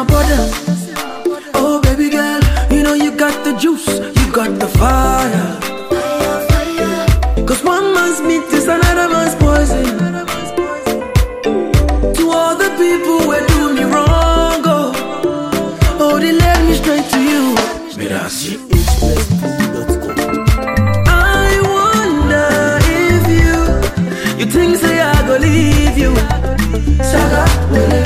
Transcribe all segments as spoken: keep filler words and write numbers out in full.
my brother. Oh baby girl, you know you got the juice, you got the fire. Cause one man's meat is another man's poison. To all the people who do me wrong, oh, oh they led me straight to you. Merci. I wonder if you, you think say I go leave you. Saga, well,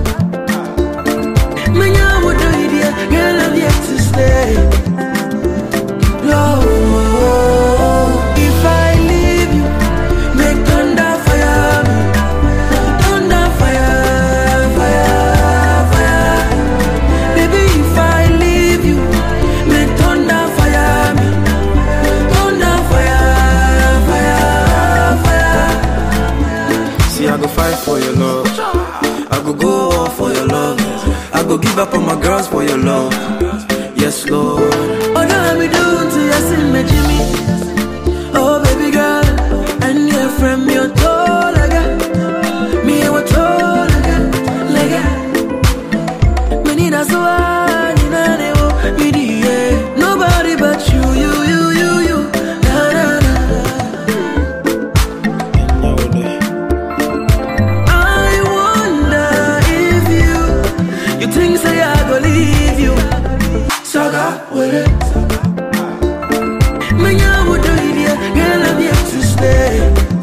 man, you would do it, yeah, girl, I'm yet to stay. Love, if I leave you, make thunder fire me. Thunder fire, fire, fire. Baby, if I leave you, make thunder fire me. Thunder fire, fire, fire. See, I go fight for your love. I go go all for your love. I go give up on my girls for your love. Yes, Lord. Oh, no, me do to you, sing me Jimmy. Oh, baby girl, and your friend, me, you're tall again. Me, you're tall again. Lega. Me need a soul, you know, they will be the yeah. Nobody but you, you, you, you, you. Na, na, na. I wonder if you, you think say I go leave you. Saga, with it. Man, you would do it, yeah. Girl, I'm yet to stay.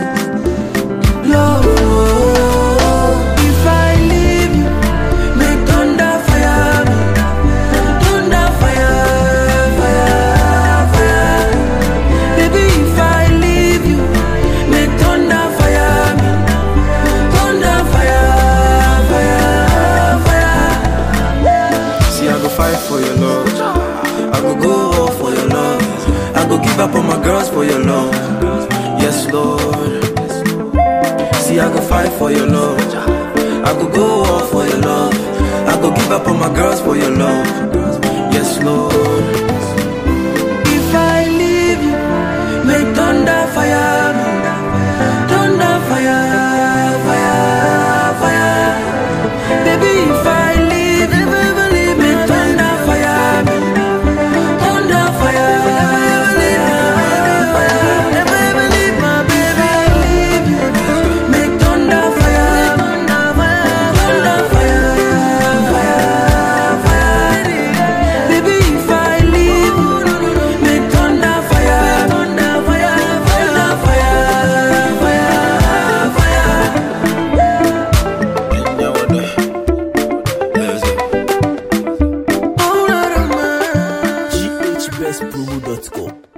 Love, if I leave you, make thunder fire me. Thunder fire, fire, fire. Baby, if I leave you, make thunder fire me. Thunder fire, fire, fire. See, I go fight for your love. I go go all for your love. I go give up on my girls for your love. Yes, Lord. See, I go fight for your love. I go go all for your love. I go give up on my girls for your love. Yes, Lord. If I leave you, make thunder fire me. Thunder fire, fire, fire. Baby, if I leave, if I leave, make thunder fire me. Thunder fire, if I leave my baby, leave you, make thunder fire, thunder fire, fire, fire. Baby, if I leave you, make thunder fire, thunder fire, thunder fire, fire, fire. G H best promo dot com